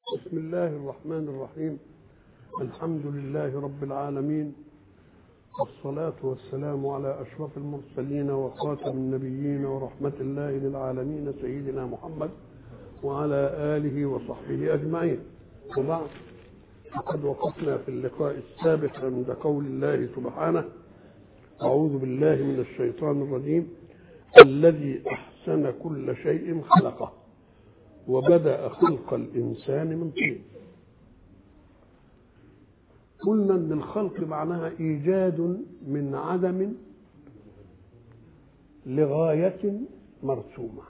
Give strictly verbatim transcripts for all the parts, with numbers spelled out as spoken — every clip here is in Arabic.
بسم الله الرحمن الرحيم. الحمد لله رب العالمين، والصلاة والسلام على أشرف المرسلين وخاتم النبيين ورحمة الله للعالمين سيدنا محمد وعلى آله وصحبه أجمعين. وبعد، فقد وقفنا في اللقاء السابق عند قول الله سبحانه: أعوذ بالله من الشيطان الرجيم: الذي أحسن كل شيء خلقه وبدأ خلق الإنسان من طين. قلنا أن الخلق معناها إيجاد من عدم لغاية مرسومة،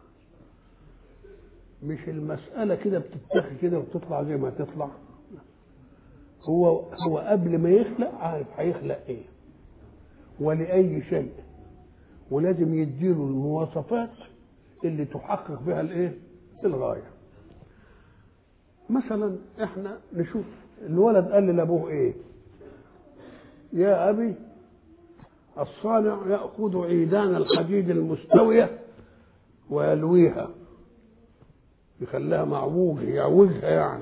مش المسألة كده بتتخذ كده وتطلع زي ما تطلع. هو هو قبل ما يخلق عارف هيخلق ايه ولأي شيء، ولازم يديله المواصفات اللي تحقق بها الايه الغاية. مثلا احنا نشوف الولد قال لابوه ايه: يا ابي الصانع يأخذ عيدان الحديد المستوية ويلويها، يخليها معوجة يعوجها يعني.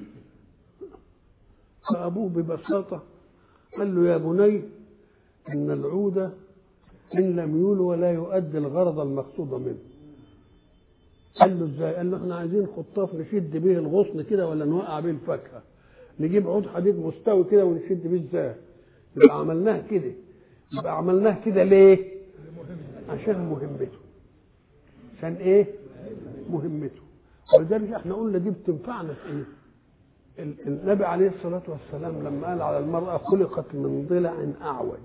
فأبوه ببساطة قال له: يا بني إن العود إن لم يلو ولا يؤدي الغرض المقصود منه. قال له: ازاي؟ قال له: احنا عايزين خطاف نشد به الغصن كده ولا نوقع به الفاكهة، نجيب عود حديد مستوي كده ونشد به ازاي؟ يبقى عملناه كده. يبقى عملناه كده ليه؟ عشان مهمته. عشان ايه؟ مهمته. ولذلك احنا قلنا دي بتنفعنا في ايه؟ النبي عليه الصلاة والسلام لما قال على المرأة: خلقت من ضلع أعوج،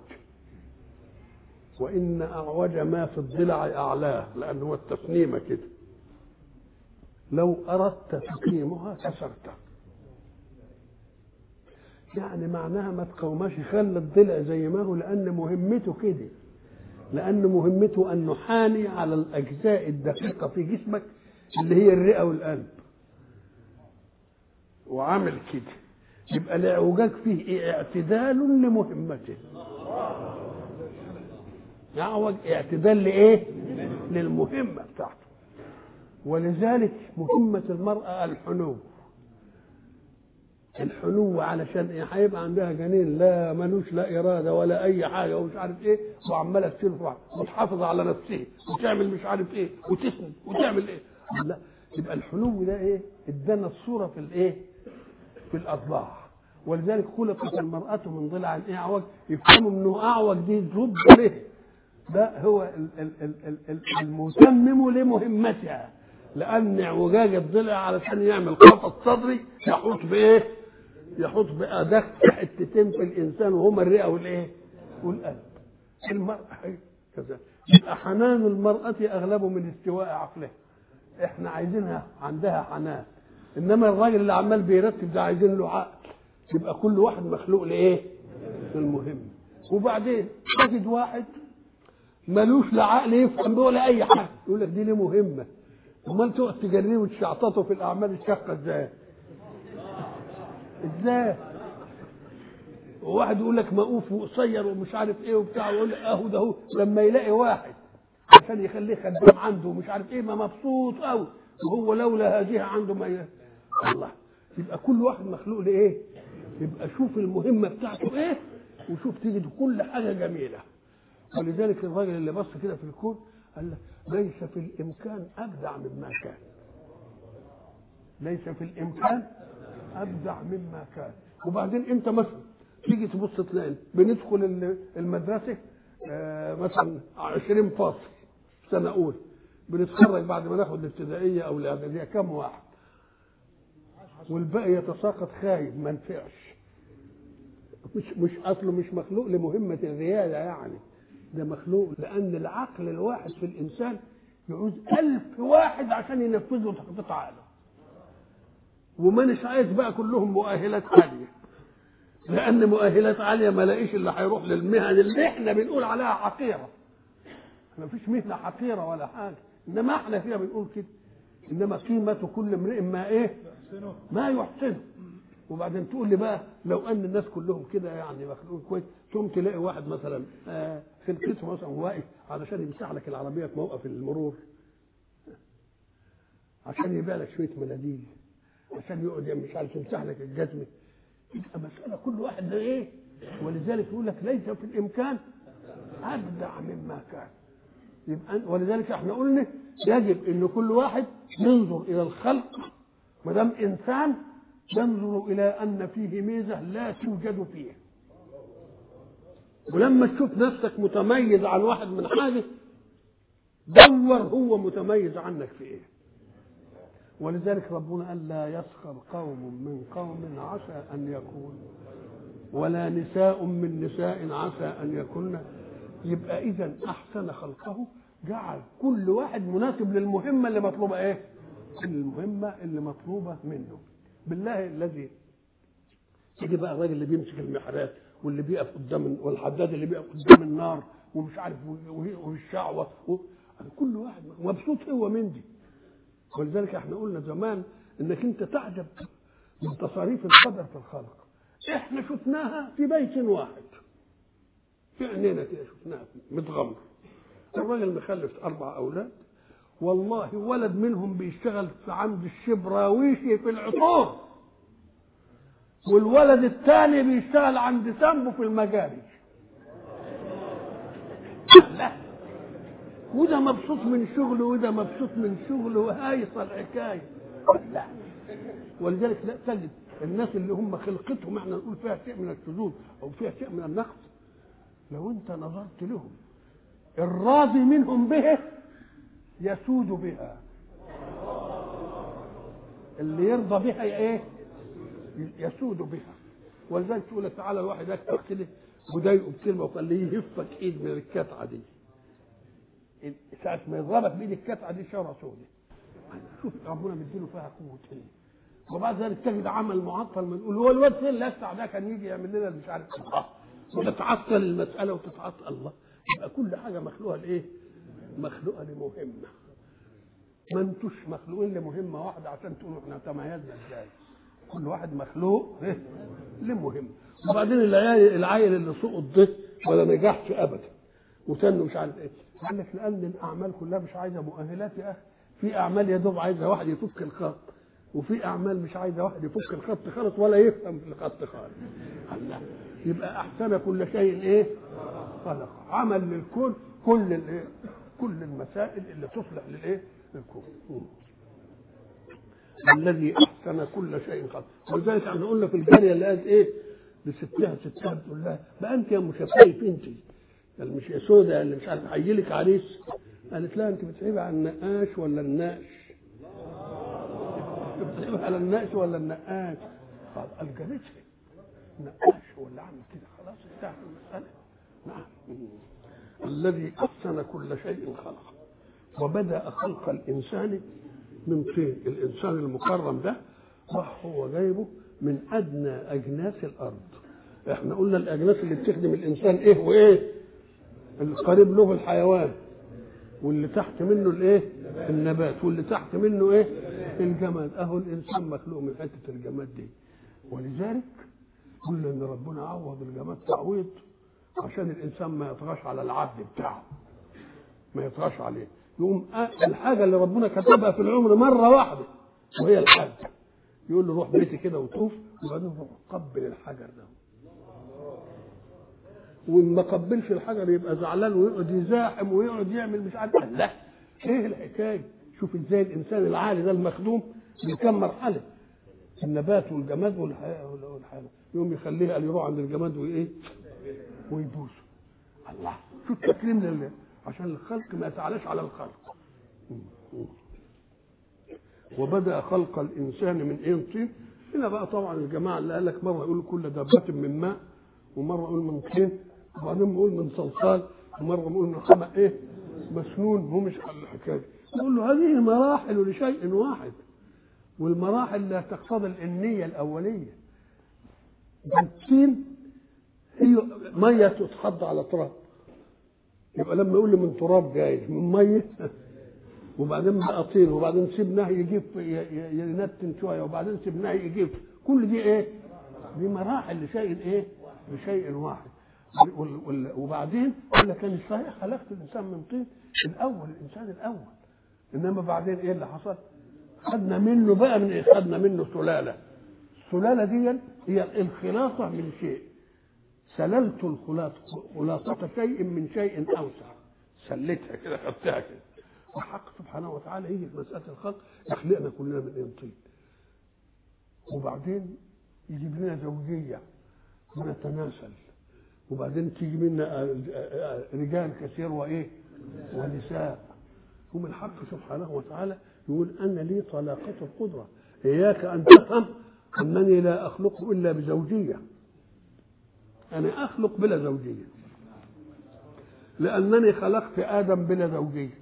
وإن أعوج ما في الضلع أعلاه، لأن هو التسنيمة كده، لو أردت تقيمها كسرتها. يعني معناها ما تقومش، خلي الضلع زي ما هو، لأن مهمته كده، لأن مهمته أن نحاني على الأجزاء الدقيقة في جسمك اللي هي الرئة والقلب، وعامل كده. يبقى الاعوجاج فيه اعتدال لمهمته. يعوج اعتدال لايه؟ للمهمه بتاعته. ولذلك مهمه المراه الحنو. الحنو علشان ايه؟ هيبقى عندها جنين لا ملوش لا اراده ولا اي حاجه ومش عارف ايه، وعماله ترفع وتحافظ على نفسها وتعمل مش عارف ايه وتسند وتعمل ايه. لا، يبقى الحنو ده ايه؟ ادانا الصوره في الايه؟ في الأضلاع. ولذلك خلقت المرأة من ضلع أعوج. يفهموا انه أعوج دي ضد له، ده هو المتمم لمهمتها، لأن اعوجاج الضلع علشان يعمل قفص صدري يحوط بإيه؟ يحوط بأدق حتتين في الإنسان وهما الرئة والإيه؟ والقلب. المرأة كذا. يبقى حنان المرأة أغلبه من استواء عقلها. إحنا عايزينها عندها حنان، انما الراجل اللي عمال بيرتب ده عايزين له عقل. يبقى كل واحد مخلوق لايه؟ للمهم. وبعدين تجد واحد ملوش لا عقل يفهم به ولا اي حاجه، يقول لك دي ليه مهمه. امال تقعد تجريه وتشعططه في الاعمال الشاقه ازاي؟ ازاي؟ وواحد يقول لك مقوف وقصير ومش عارف ايه وبتاع، ويقول لك اهو ده هو. لما يلاقي واحد عشان يخليه خدام عنده ومش عارف ايه، ما مبسوط قوي، وهو لولا هذه عنده ما ي... الله. يبقى كل واحد مخلوق لايه؟ يبقى شوف المهمه بتاعته ايه، وشوف تجد كل حاجه جميله. ولذلك الراجل اللي بص كده في الكون قال لك: ليس في الامكان ابدع مما كان. ليس في الامكان ابدع مما كان. وبعدين انت مثلا تيجي تبص تلاقي بندخل المدرسه آه مثلا عشرين فصل سنه اولى، بنتخرج بعد ما ناخد الابتدائيه او الاعداديه كم واحد؟ والباقي يتساقط خايب ما نفعش. مش مش اصله مش مخلوق لمهمه الرياده، يعني ده مخلوق لان العقل الواحد في الانسان يعوز ألف واحد عشان ينفذوا تخطيط عقله. ومانيش عايز بقى كلهم مؤهلات عاليه، لان مؤهلات عاليه ما لاقيش اللي هيروح للمهن اللي احنا بنقول عليها حقيره. ما فيش مهنه حقيره ولا حاجه، انما احنا فيها بنقول كده. انما قيمه كل امرئ ما ايه؟ ما يحسنه. وبعدين تقول لي بقى لو ان الناس كلهم كده يعني مخلوق كويس، ثم تلاقي واحد مثلا آه خلقته مثلا واقف علشان يمسح لك العربيه في موقف المرور، عشان يبيع لك شويه مناديل، عشان يقعد مش عارف يمسح لك الجزمه. يبقى مساله كل واحد ايه. ولذلك يقول لك ليس في الامكان ابدع مما كان. يبقى ولذلك احنا قلنا يجب ان كل واحد ينظر الى الخلق ما دام انسان ينظر الى ان فيه ميزه لا توجد فيه. ولما تشوف نفسك متميز عن واحد من حاجه دور هو متميز عنك في ايه. ولذلك ربنا قال لا يسخر قوم من قوم عسى ان يكون ولا نساء من نساء عسى ان يكن. يبقى اذا احسن خلقه جعل كل واحد مناسب للمهمه اللي مطلوبه ايه؟ المهمه اللي مطلوبه منه. بالله الذي يجي بقى الراجل اللي بيمسك المحرات واللي بيقف قدام والحداد اللي بيقف قدام النار ومش عارف والشعوه و... كل واحد مبسوط هو من دي. ولذلك احنا قلنا زمان انك انت تعجب من تصاريف القدر في الخلق. احنا شفناها في بيت واحد في عينينا كده شفناها متغمر. الراجل مخلف اربع اولاد والله ولد منهم بيشتغل في عند الشبراويشي في العطور والولد الثاني بيشتغل عند سامبو في المجاري. لا وده مبسوط من شغله وده مبسوط من شغله وهايصه الحكايه. لا ولذلك لا تجد الناس اللي هم خلقتهم احنا نقول فيها شيء من الشذوذ او فيها شيء من النقص لو انت نظرت لهم الراضي منهم به يسود بها. اللي يرضى بها ايه؟ يسود بها. ولذلك تقول لك تعالى الواحد يكتب كده وضايقه بكلمه وخليه يهفك ايد من الكتعه دي. ساعه ما يضربك بايد الكتعه دي شاره سوداء. شوف ربنا مديله فيها قوه ايه. وبعد ذلك تجد عمل معطل من نقول هو الواد فين اللي يسع ده كان يجي يعمل لنا مش عارف الله وتتعطل المساله وتتعطل الله. يبقى كل حاجه مخلوقه لايه؟ مخلوقه لمهمه. ما انتوش مخلوقين لمهمه واحده عشان تقولوا احنا تميزنا ازاي. كل واحد مخلوق ايه؟ لمهمه. وبعدين العيال العيل اللي سقط ده ولا نجحش ابدا وتنه مش عارف ايه. قال لك لان الاعمال كلها مش عايزه مؤهلات يا اخي. في اعمال يا دوب عايزه واحد يفك الخط وفي اعمال مش عايزه واحد يفك الخط خالص ولا يفهم في الخط خالص. الله يبقى احسن كل شيء ايه؟ خلق. عمل للكل كل الايه؟ كل المسائل اللي تصلح للايه؟ للكون. الذي احسن كل شيء خلق. ولذلك احنا قلنا في الجاريه اللي قالت ايه؟ لستها ستها بتقول لها بقى انت يا مشفيه انت اللي مش يا سوده اللي مش عارف هيجيلك عريس. قالت لها انت بتعيبي على النقاش ولا الناقش؟ بتعيبي على النقاش ولا النقاش؟ قال الجلسه النقاش هو اللي عمل كده خلاص انتهت المساله. نعم. الذي احسن كل شيء خلق وبدأ خلق الانسان من طين. الانسان المكرم ده راح هو جايبه من ادنى اجناس الارض. احنا قلنا الاجناس اللي بتخدم الانسان ايه وايه؟ القريب له الحيوان واللي تحت منه الايه؟ النبات واللي تحت منه ايه؟ الجماد. اهو الانسان مخلوق من حته الجماد دي. ولذلك قلنا ان ربنا عوض الجماد تعويض عشان الانسان ما يطغاش على العبد بتاعه ما يطغاش عليه. يقوم الحاجه اللي ربنا كتبها في العمر مره واحده وهي الحج يقول له روح بيتي كده وطوف وبعدين روح قبل الحجر ده. وان ما قبلش الحجر يبقى زعلان ويقعد يزاحم ويقعد يعمل مش عارف. لا ايه الحكايه؟ شوف ازاي الانسان العالي ده المخدوم بكم مرحله النبات والجماد والحيوان يقوم يخليه قال يروح عند الجماد وايه ويبوسه. الله شو التكريم لله عشان الخلق ما يتعلاش على الخلق. وبدأ خلق الانسان من ايه؟ طين. هنا بقى طبعا الجماعه اللي قال لك مره يقول كل دابه من ماء ومره يقول من طين وبعدين يقول من صلصال ومره يقول من حمأ ايه مسنون. هو مش على الحكايه يقول له هذه مراحل لشيء واحد والمراحل لا تقتضي النيه الاوليه. الطين هي ميه تتحط على تراب يبقى لما يقول لي من تراب جاي من ميه وبعدين بقى طين وبعدين سيبناه يجيب ينتن شويه وبعدين سيبناه يجيب. كل دي ايه؟ دي مراحل لشيء ايه؟ لشيء واحد. وبعدين يقول لك انا صحيح خلقت الانسان من طين الاول الانسان الاول انما بعدين ايه اللي حصل؟ خدنا منه بقى من ايه؟ خدنا منه سلاله. السلاله دي هي الخلاصه من شيء. سللت الخلاصه خلاصه شيء من شيء اوسع، سلتها كده، خدتها كده. والحق سبحانه وتعالى يجي في مساله الخلق يخلقنا كلنا من ايه؟ طين. وبعدين يجيب لنا زوجيه ونتناسل، وبعدين تيجي منا رجال كثير وايه؟ ونساء. هم الحق سبحانه وتعالى يقول أنا لي طلاقة القدرة، إياك أن تفهم أنني لا أخلق إلا بزوجية. أنا أخلق بلا زوجية، لأنني خلقت آدم بلا زوجية،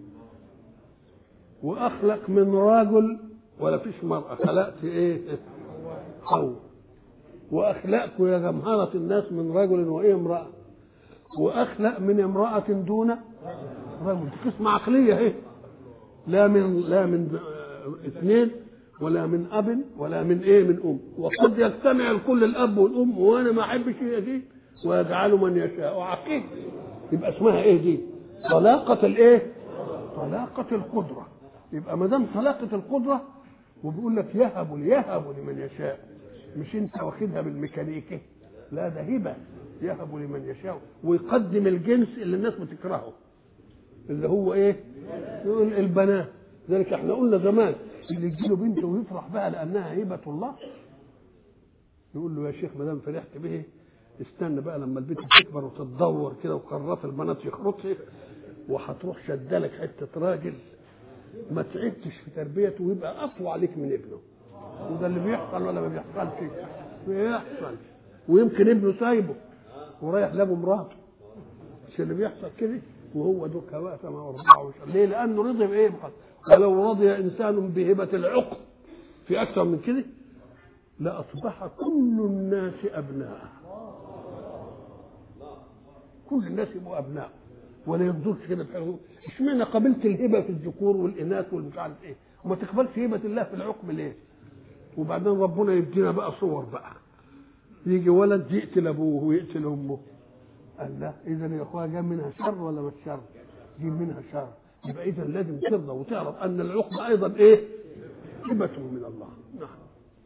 وأخلق من رجل ولا فيش مرأة، خلقت إيه؟ حواء. وأخلقكم يا جمهرة الناس من رجل وإيه؟ امرأة. وأخلق من امرأة دون رجل. قسمة عقلية إيه؟ لا من لا من اثنين ولا من اب ولا من ايه؟ من ام. وقد يجتمع الكل الاب والام، وانا ما احبش هي دي، ويجعل من يشاء عقيم. يبقى اسمها ايه دي؟ طلاقة الايه؟ طلاقة القدرة. يبقى ما دام طلاقة القدرة وبيقول لك يهب يهب لمن يشاء، مش انت واخدها بالميكانيكي، لا ده هبه يهب لمن يشاء. ويقدم الجنس اللي الناس بتكرهه اللي هو ايه؟ يقول البنات. ذلك احنا قلنا زمان اللي يجي له بنت ويفرح بها لانها هبه الله، يقول له يا شيخ ما دام فرحت به استنى بقى لما البنت تكبر وتتدور كده وقرات البنات يخرطها وهتروح شدلك حته راجل ما تعبتش في تربيته ويبقى اقوى عليك من ابنه. وده اللي بيحصل ولا ما بيحصلش؟ بيحصل. ويمكن ابنه سايبه ورايح لابو مراته، مش اللي بيحصل كده؟ وهو ذو كواسم واربعه وشر. ليه؟ لانه رضي بايه؟ ولو رضي انسان بهبه العقل في اكثر من كده لاصبح كل الناس ابناء. كل الناس يبقوا ابناء ولا ينظرش كده بحاجه. اشمعنى قبلت الهبه في الذكور والاناث والمش عارف ايه وما تقبلش هبه الله في العقم ليه؟ وبعدين ربنا يدينا بقى صور بقى، يجي ولد يقتل ابوه ويقتل امه. قال لا، اذا يا اخويا جاب منها شر ولا مش شر؟ جيب منها شر. يبقى اذا لازم ترضى وتعرف ان العقم ايضا ايه؟ هبه من الله. نعم.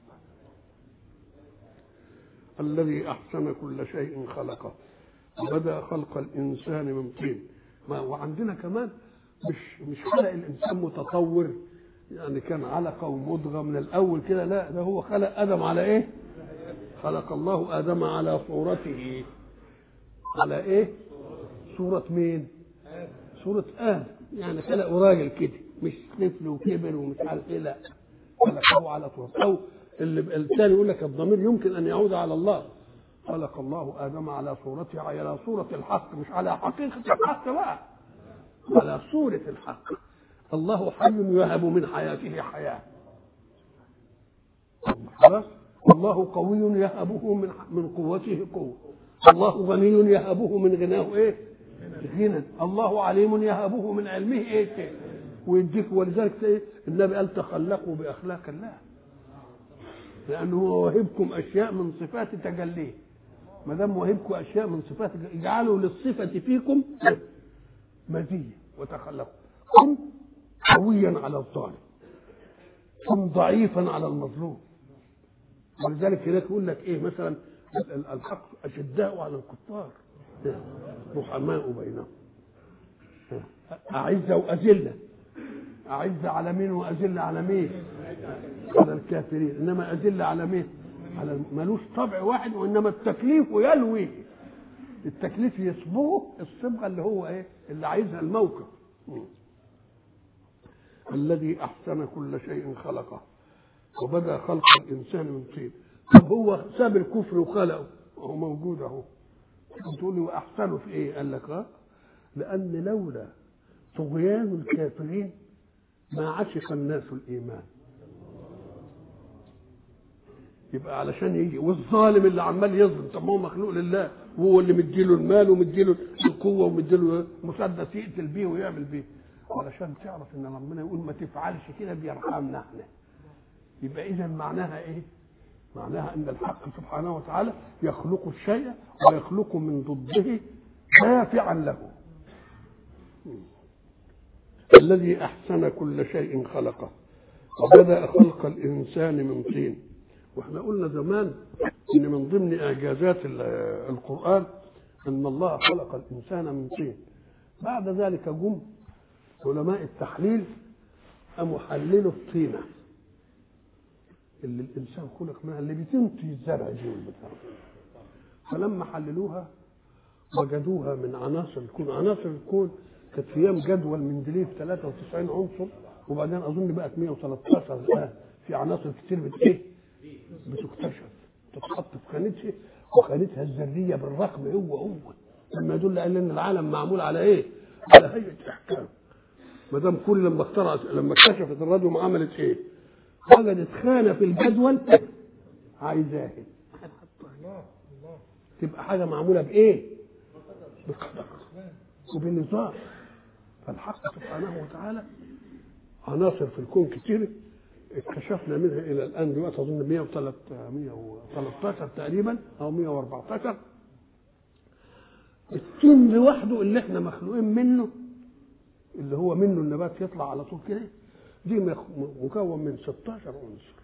الذي احسن كل شيء خلقه وبدا خلق الانسان من طين. وعندنا كمان مش مش خلق الانسان متطور يعني كان علقه ومضغه من الاول كده، لا، ده هو خلق ادم على ايه؟ خلق الله ادم على صورته. على ايه؟ صورة مين؟ صورة آدم. يعني خلقه راجل كده، مش طفل وكبر ومش عارف ايه، لا، خلقه على صورته. او اللي الثاني يقول لك الضمير يمكن ان يعود على الله. خلق الله آدم على صورته، على صورة الحق، مش على حقيقة الحق بقى، على صورة الحق. الله حي يهب من حياته حياة. خلاص؟ الله قوي يهبه من من قوته قوة. الله غني يهبه من غناه ايه؟ غنى. الله عليم يهبه من علمه ايه؟ شيء. ويديك. ولذلك ايه؟ النبي قال تخلقوا باخلاق الله، لانه هو واهبكم اشياء من صفات تجليه. ما دام واهبكم اشياء من صفات، اجعلوا للصفه فيكم مزيه وتخلقوا. كن قويا على الظالم، كن ضعيفا على المظلوم. ولذلك هناك يقول لك ايه مثلا؟ الحق اشداء على الكفار رحماء بينهم. اعزه واذله. اعزه على مين واذله على مين؟ على الكافرين. انما اذله على مين؟ على ملوش طبع واحد، وانما التكليف يلوي. التكليف يصبغه الصبغه اللي هو ايه؟ اللي عايزها الموقف. الذي احسن كل شيء خلقه وبدا خلق الانسان من طين. طب هو ساب الكفر وخلقه وهو موجود اهو. تقول لي واحسنه في ايه؟ قال لك اه لان لولا طغيان الكافرين ما عشق الناس الايمان. يبقى علشان يجي والظالم اللي عمال يظلم، طب ما هو مخلوق لله، وهو اللي مديله المال ومديله القوه ومديله مسدس يقتل بيه ويعمل بيه. علشان تعرف ان ربنا يقول ما تفعلش كده بيرحمنا احنا. يبقى اذا معناها ايه؟ معناها ان الحق سبحانه وتعالى يخلق الشيء ويخلق من ضده دافعا له. الذي احسن كل شيء خلقه وبدأ خلق الإنسان من طين. واحنا قلنا زمان ان من ضمن اعجازات القرآن ان الله خلق الإنسان من طين. بعد ذلك جم علماء التحليل قاموا حللوا الطينة اللي الإنسان خلق منها، اللي بتنتج الزرع دي والبتاع. فلما حللوها وجدوها من عناصر الكون. عناصر الكون كانت في ايام جدول مندليف ثلاثة وتسعين عنصر، وبعدين اظن بقت مئة وثلاثة عشر الان. في عناصر كتير بت ايه بتكتشف تتحط في خانتها، وخانتها الذريه بالرقم هو هو، لما يدل على ان العالم معمول على ايه؟ على هيئه احكام. ما دام كل لما اخترعت لما اكتشفت الراديوم عملت ايه؟ وجدت خانه في الجدول عايزاها تبقى حاجه معموله بايه؟ بقدر وبنظام. فالحق سبحانه وتعالى عناصر في الكون كتير اكتشفنا منها الى الان دلوقتي اظن مئة وثلاثة عشر تقريبا او مئة وأربعة عشر. الطين لوحده اللي احنا مخلوقين منه، اللي هو منه النبات يطلع على طول كده، دي مكون من ستاشر عنصر.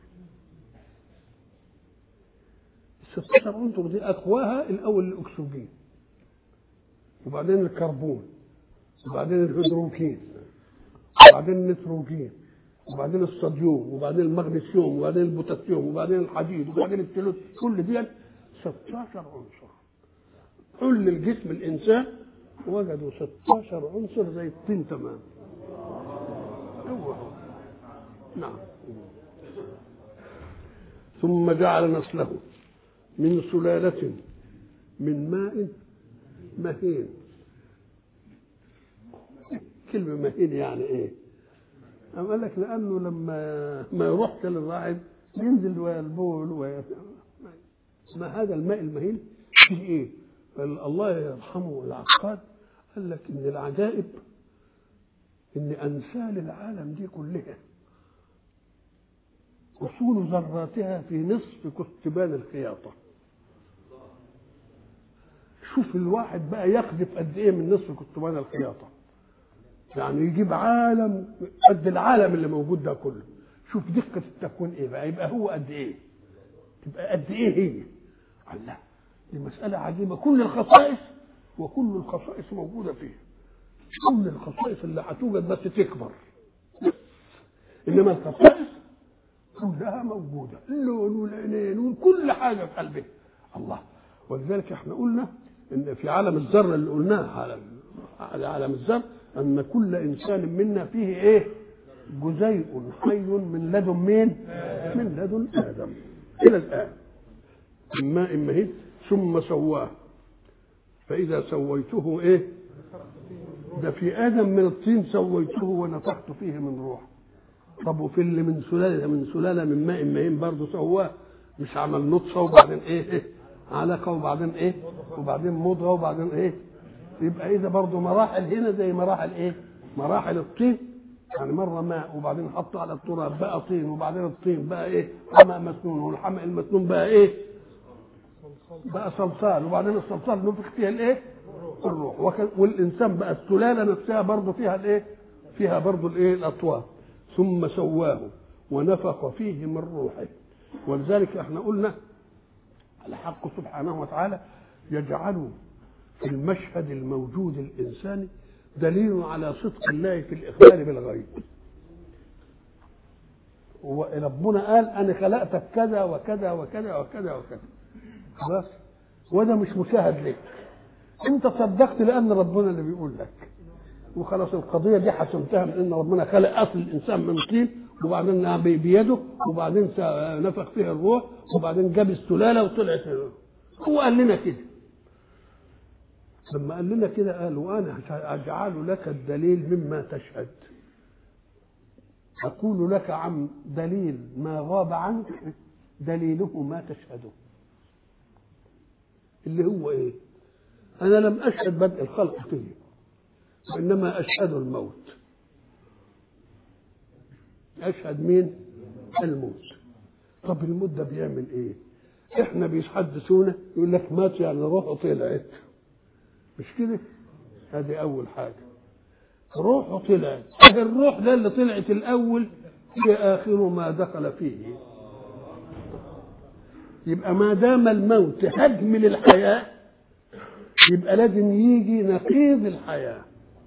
ال ستاشر عنصر دي اقواها الاول الاكسجين، وبعدين الكربون، وبعدين الهيدروجين، وبعدين النيتروجين، وبعدين الصوديوم، وبعدين المغنيسيوم، وبعدين البوتاسيوم، وبعدين الحديد، وبعدين الثلوث. كل دي ستاشر عنصر. كل الجسم الانسان وجدوا ستاشر عنصر زي الطين تمام. هو نعم. ثم جعل نسله من سلالة من ماء مهين. كلمة مهين يعني ايه؟ قال لك لانه لما ما يروح للراعد ينزل والبول و... ما هذا الماء المهين فيه ايه؟ الله يرحمه العقاد قال لك ان العجائب ان امثال العالم دي كلها اصول ذراتها في نصف كتبان الخياطه. شوف الواحد بقى يقذف قد ايه من نصف كتبان الخياطه، يعني يجيب عالم قد العالم اللي موجود ده كله. شوف دقه التكوين ايه بقى، يبقى هو قد ايه، تبقى قد ايه هي. الله، دي مساله عجيبه. كل الخصائص وكل الخصائص موجوده فيه، كل الخصائص اللي هتوجد بس تكبر، انما الخصائص كلها موجوده، اللون والعينين وكل حاجه في قلبه. الله. ولذلك احنا قلنا ان في عالم الذره اللي قلناه عالم عالم الذر ان كل انسان منا فيه ايه؟ جزيء حي من لدن مين؟ من لدن ادم الى الان. من ماء مهين ثم سواه فاذا سويته ايه؟ ده في ادم من الطين سويته ونفخت فيه من روح. طب وفي اللي من سلاله من سلاله من ماء مهين برضه سواه، مش عمل نطفه وبعدين ايه, إيه؟ علقه وبعدين ايه؟ وبعدين مضغه وبعدين ايه؟ يبقى اذا برضه مراحل هنا زي مراحل ايه؟ مراحل الطين. يعني مره ماء وبعدين حط على التراب بقى طين، وبعدين الطين بقى ايه؟ حمأ مسنون، والحمأ المسنون بقى ايه؟ بقى صلصال، وبعدين الصلصال نفخ فيها الايه؟ الروح. والانسان بقى السلاله نفسها برضه فيها الايه؟ فيها برضه الايه؟ الاطوار. ثم سواه ونفخ فيه من روحه. ولذلك احنا قلنا الحق سبحانه وتعالى يجعل في المشهد الموجود الإنساني دليل على صدق الله في الإخبار بالغيب. وربنا قال أنا خلقتك كذا وكذا وكذا وكذا وكذا، خلاص، وده مش مشاهد لك، أنت صدقت لأن ربنا اللي بيقول لك، وخلاص القضية دي حسمتها من أن ربنا خلق أصل الإنسان من طين، وبعدين بيده، وبعدين نفخ فيها الروح، وبعدين جاب السلالة وطلعت. هو قال لنا كده. لما قال لنا كده قال وأنا أجعل لك الدليل مما تشهد، أقول لك عن دليل ما غاب عنك دليله ما تشهده. اللي هو إيه؟ أنا لم أشهد بدء الخلق فيه، وإنما أشهد الموت. أشهد مين؟ الموت. طب الموت ده بيعمل إيه؟ إحنا بيحدثونا يقول لك مات يعني روحه طلعت، مش كده؟ هذه أول حاجة، روحه طلعت. الروح ده اللي طلعت الأول هي آخر ما دخل فيه. يبقى ما دام الموت هدم للحياة يبقى لازم يجي نقيض الحياة.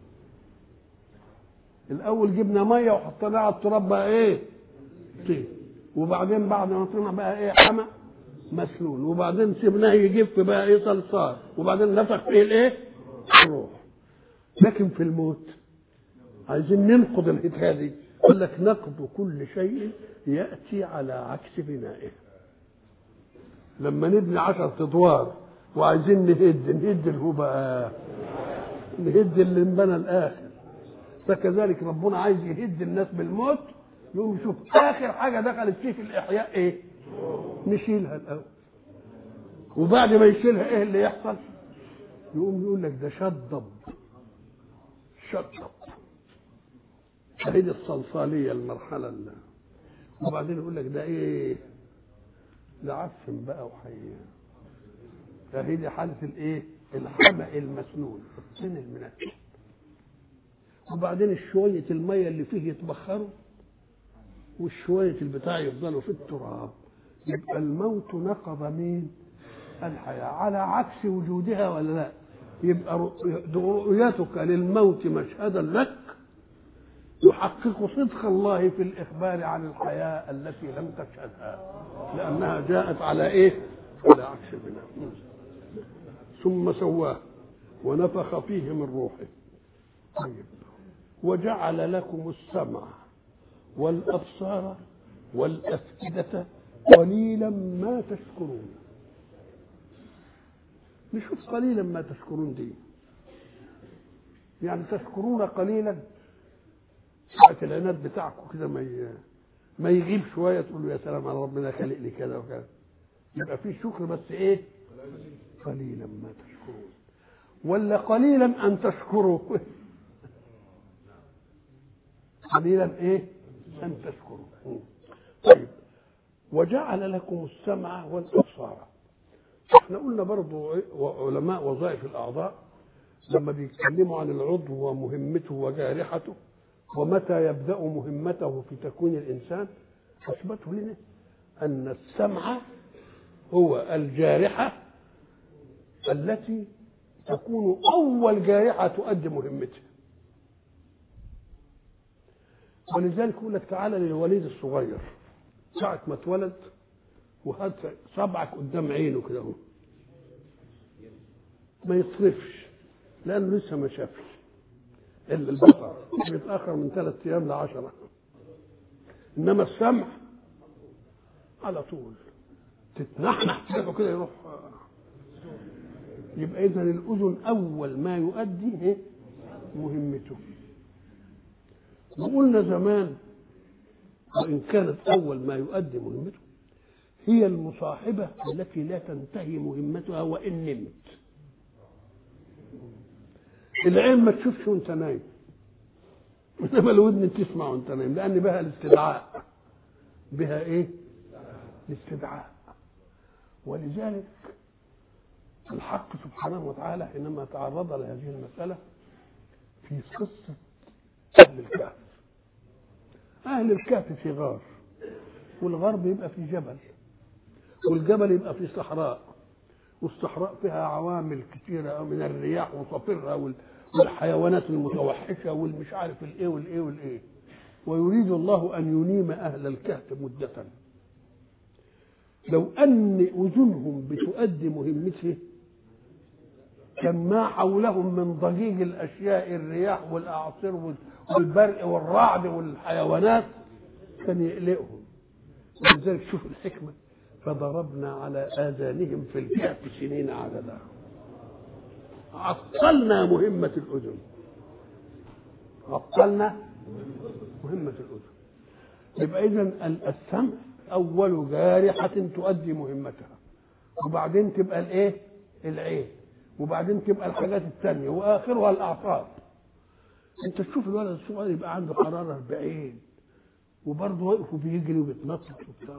الأول جبنا مية وحطيناها على التراب بقى إيه؟ طين. وبعدين بعد ما طلع بقى إيه؟ حمى مسنون. وبعدين سيبناه يجف بقى إيه؟ صلصال. وبعدين نفخ فيه الإيه؟ الروح. لكن في الموت عايزين ننقض الحكاية دي. يقول لك نقض كل شيء يأتي على عكس بنائه. لما نبني عشرة ادوار وعايزين نهد نهد اللي بقى نهد اللي انبنى الاخر. فكذلك ربنا عايز يهد الناس بالموت، يقوم يشوف اخر حاجه دخلت فيه في الاحياء ايه؟ نشيلها الاول. وبعد ما يشيلها ايه اللي يحصل؟ يقوم يقول لك ده شطب شطب شهيد الصلصاليه المرحله اللي. وبعدين يقول لك ده ايه؟ ده عفن بقى وحي. فهي دي حاله الايه؟ الحمأ المسنون، الطين المنكد. وبعدين الشويه الميه اللي فيه يتبخروا والشويه البتاع يفضلوا في التراب. يبقى الموت نقض مين؟ الحياه على عكس وجودها ولا لا؟ يبقى رؤيتك للموت مشهدا لك يحقق صدق الله في الإخبار عن الحياة التي لم تشهدها، لأنها جاءت على إيه؟ على عكس بنا. ثم سواه ونفخ فيه من روحه. طيب وجعل لكم السمع والأبصار والأفئدة قليلا ما تشكرون. نشوف قليلا ما تشكرون دي، يعني تشكرون قليلا ساعة العناد بتاعكم كده ما ما يغيب شويه تقولوا يا سلام على ربنا خلق لي كذا وكذا، يبقى في شكر بس ايه؟ قليلا ما تشكرون. ولا قليلا ان تشكروا؟ قليلا ايه؟ ان تشكروا. طيب وجعل لكم السمع والابصار. احنا قلنا برضو علماء وظائف الاعضاء لما بيتكلموا عن العضو ومهمته وجارحته ومتى يبدأ مهمته في تكوين الإنسان أثبتوا لنا أن السمع هو الجارحة التي تكون أول جارحة تؤدي مهمتها. ولذلك يقول لك تعالى للوليد الصغير ساعة ما اتولد وهات صبعك قدام عينه كده اهو ما يصرفش لأنه لسه ما شافش. إلا البصر بيتأخر من ثلاث أيام لعشرة، إنما السمع على طول تتنحنح كده يروح. يبقى إذن الأذن أول ما يؤدي مهمته. وقلنا زمان وإن كانت أول ما يؤدي مهمته هي المصاحبة التي لا تنتهي مهمتها وإن نمت. العين ما تشوفش وانت نايم، انما الودن تسمع وانت نايم، لان بها الاستدعاء. بها ايه؟ الاستدعاء. ولذلك الحق سبحانه وتعالى حينما تعرض لهذه المسألة في قصة أهل الكهف. أهل الكهف في غار، والغار بيبقى في جبل، والجبل يبقى في صحراء، والصحراء فيها عوامل كثيرة من الرياح وصفرها والحيوانات المتوحشة والمش عارف الايه والايه والايه. ويريد الله أن ينيم أهل الكهف مدة. لو أن أذنهم بتؤدي مهمته كان ما حولهم من ضجيج الأشياء الرياح والأعاصير والبرق والرعد والحيوانات كان يقلقهم. ولذلك شوف الحكمة فضربنا على آذانهم في الكهف سنين عددا. عطلنا مهمة الأذن، عطلنا مهمة الأذن. يبقى إذن السمع أول جارحة تؤدي مهمتها، وبعدين تبقى الإيه؟ العين، وبعدين تبقى الحاجات الثانية، وآخرها الأعصاب. أنت تشوف الولد الصغير يبقى عنده حرارة أربعين وبرضه واقف وبيجري وبيتنطط وبتاع،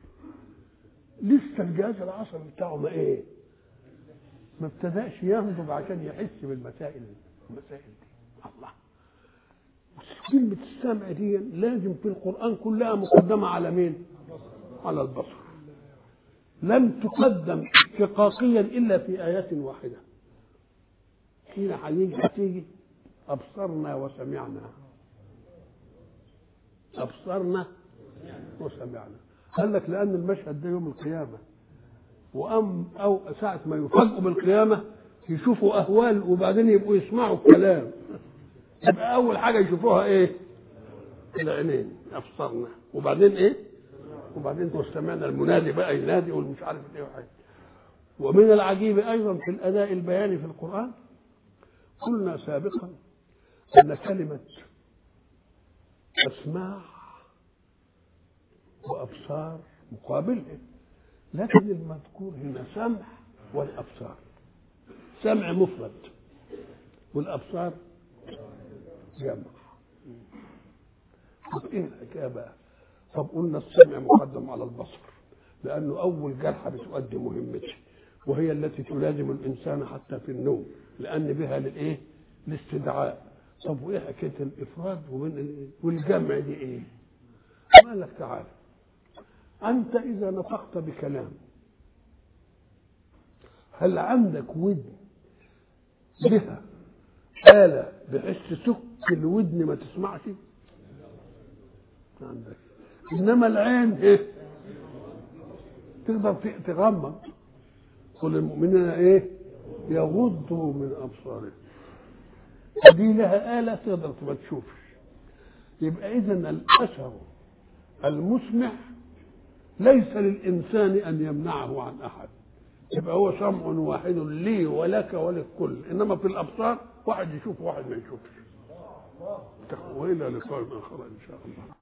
لسه الجهاز العصبي بتاعه ما ايه؟ ما ابتداش ينضج عشان يحس بالمسائل المسائل دي. الله كلمة السمع دي لازم في القرآن كلها مقدمة على مين؟ على البصر. لم تقدم شقاقيا إلا في آيات واحدة. حين هيجي هتيجي أبصرنا وسمعنا، أبصرنا وسمعنا. قال لك لأن المشهد ده يوم القيامة، وأم أو ساعة ما يفاجئوا بالقيامة يشوفوا أهوال وبعدين يبقوا يسمعوا الكلام. يبقى أول حاجة يشوفوها إيه؟ العينين، أبصرنا، وبعدين إيه؟ وبعدين واستمعنا المنادي بقى ينادي والمش عارف إيه وحاجة. ومن العجيب أيضا في الأداء البياني في القرآن قلنا سابقا أن كلمة أسماع وأبصار مقابلة، لكن المذكور هنا سمع والأبصار. سمع مفرد والأبصار جمع. طب إيه الحكاية بقى؟ طب قلنا السمع مقدم على البصر لأنه أول جرحة بتؤدي مهمته، وهي التي تلازم الإنسان حتى في النوم، لأن بها للإيه؟ الاستدعاء. طب وإيه حكاية الإفراد والجمع دي إيه؟ قال لك تعالى، أنت إذا نطقت بكلام هل عندك ودن بها آلة بحيث تسك الودن ما تسمعش؟ عندك. إنما العين إيه؟ تقدر تغمض. كل المؤمنين إيه؟ يغضوا من أبصارهم. دي لها آلة تقدر ما تشوفش. يبقى إذن الأثر المسمع ليس للإنسان أن يمنعه عن أحد، يبقى هو سمع واحد لي ولك وللكل. إنما في الأبصار واحد يشوف واحد ما يشوفش. وإلى لقاء آخر إن شاء الله.